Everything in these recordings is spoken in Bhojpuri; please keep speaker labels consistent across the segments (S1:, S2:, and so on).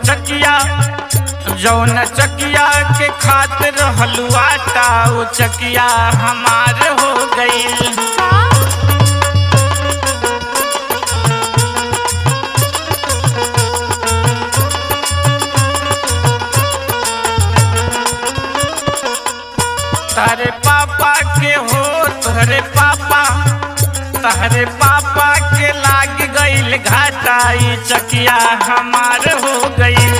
S1: चकिया जौन चकिया के खातिर हलुआटा वो चकिया हमार हो गईल। तारे पापा के हो तोहरे पापा के लाग गईल घाटा ई चकिया हमार हो गईल।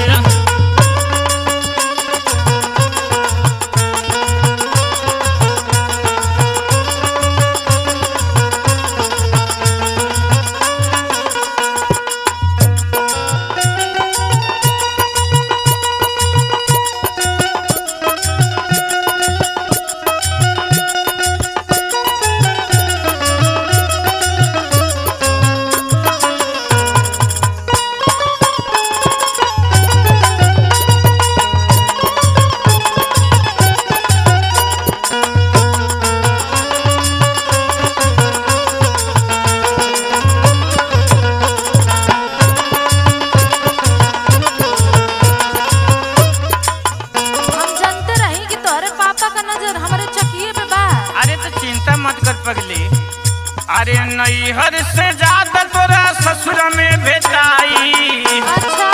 S1: पगली अरे नैहर से ज्यादा तोरा ससुर में भेटाई।
S2: अच्छा?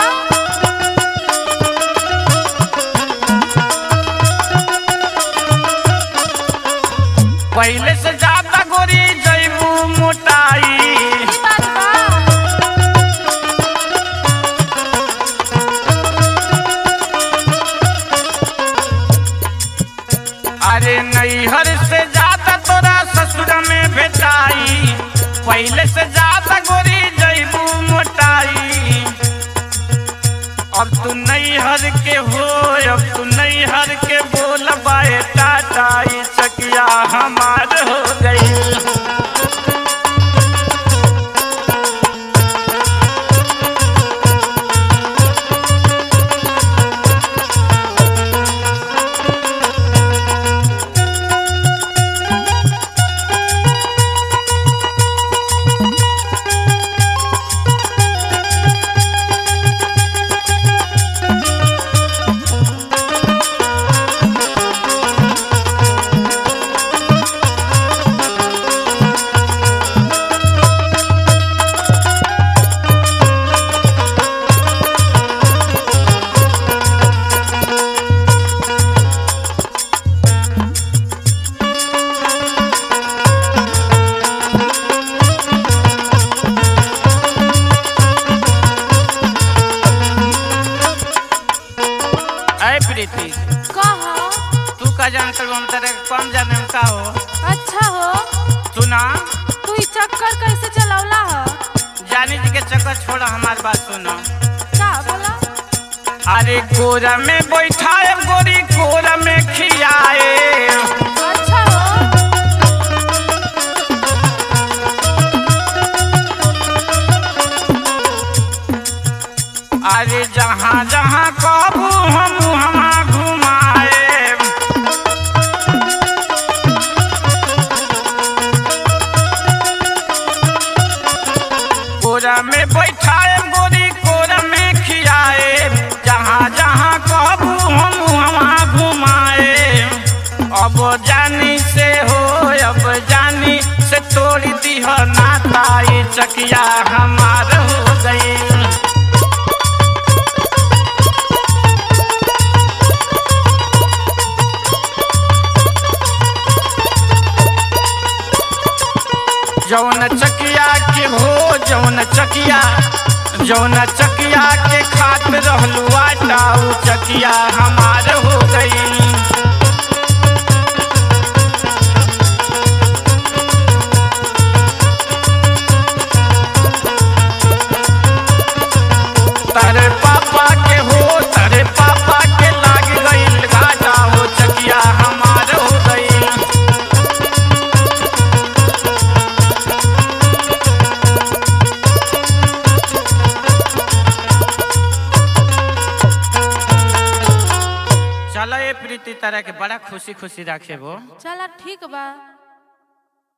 S1: पहले से ज्यादा गोरी जैबू मोटाई। अरे नैहर से ज्यादा तोरा ससुर में भेटाई। पहले से ज्यादा गोरी जैबू मोटाई। अब तू नैहर के हो अब तू नैहर के बोल बाए टाटा ई चकिया हमार हो गई। प्रीति तू का जानता हम तेरे कम जाने में का हो।
S2: अच्छा हो
S1: सुना
S2: तू ई चक्कर कैसे चलावला हो।
S1: जानी जी के चक्कर छोड़ा हमार बात सुनो।
S2: का बोला?
S1: अरे कोरा में बैठाए गोरी कोरा में खियाए।
S2: अच्छा हो
S1: अरे जहाँ जहाँ कहबू हम वहाँ घुमाए। कोरा में बैठाए गोरी कोरा में खियाए। जहाँ जहाँ कहबू हम वहाँ घुमाए। अब जानी से हो अब जानी से तोड़ दीह नाता ई चकिया हमार हो गई। जौन चकिया के हो जौन चकिया के खातिर हलुआटा उ चकिया हमार हो गई। तारे पापा के हो तारे पापा के लाग गईल घाटा हो चकिया हमार हो गई। चलो ये प्रीति तरह के बड़ा खुशी खुशी रखे वो।
S2: चला ठीक बा।